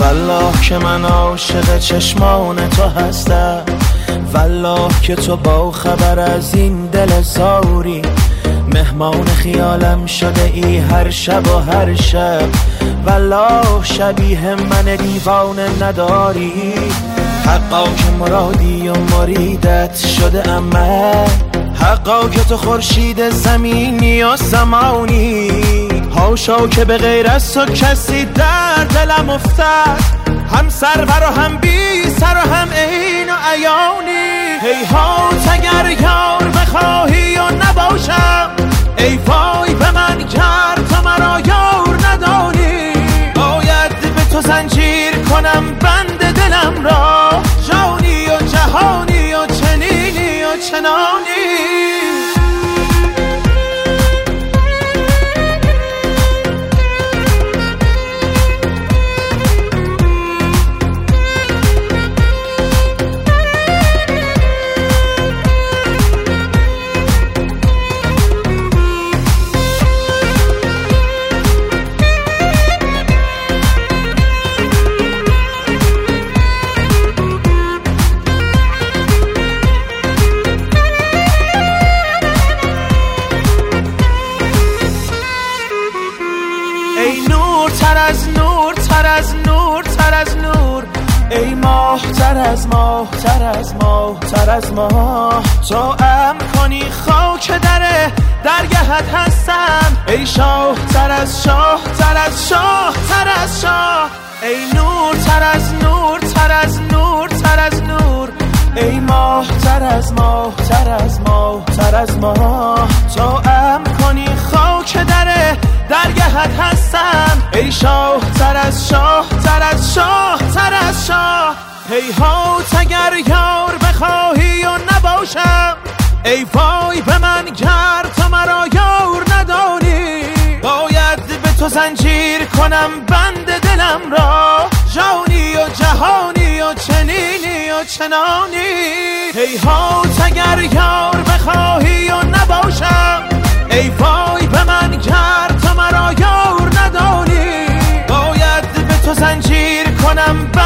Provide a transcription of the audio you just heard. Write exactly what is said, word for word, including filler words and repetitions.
والله که من عاشق چشمان تو هستم، والله که تو با خبر از این دل زاری، مهمان خیالم شده ای هر شب و هر شب، والله شبیه من دیوانه نداری. حقا که مرادی و مریدت شده اما، حقا که تو خورشید زمینی و زمانی، هاشا که به غیر از تو کسی در دلم افتد، هم سرور و هم بی سر و هم عین و عیانی. هیهات اگر یار بخواهی و نباشم، ای وای به من گر تو مرا یار ندانی. باید به تو زنجیر کنم بند دلم را، جانی و جهانی و چنینی و چنانی. ای نور تر از نور تر از نور تر از نور، ای ماه تر از ماه تر از ماه تر از ماه، تو ام کنی خاک در درگهت هستم، ای شاه تر از شاه تر از شاه تر از شاه. ای نور تر از نور تر از نور تر از نور، ای ماه تر از ماه تر از ماه تر از ماه، تو ام کنی خاک در درگهت هستم، ای شاه تر از شاه تر از شاه تر از شاه. هیهات اگر یار بخواهی و نباشم، ای وای به من گر تو مرا یار ندانی. باید به تو زنجیر کنم بند دلم را، جانی و جهانی و چنینی و چنانی. هیهات اگر یار بخواهی و نباشم، ای وای به من گر تو مرا یار ندانی. باید به تو زنجیر کنم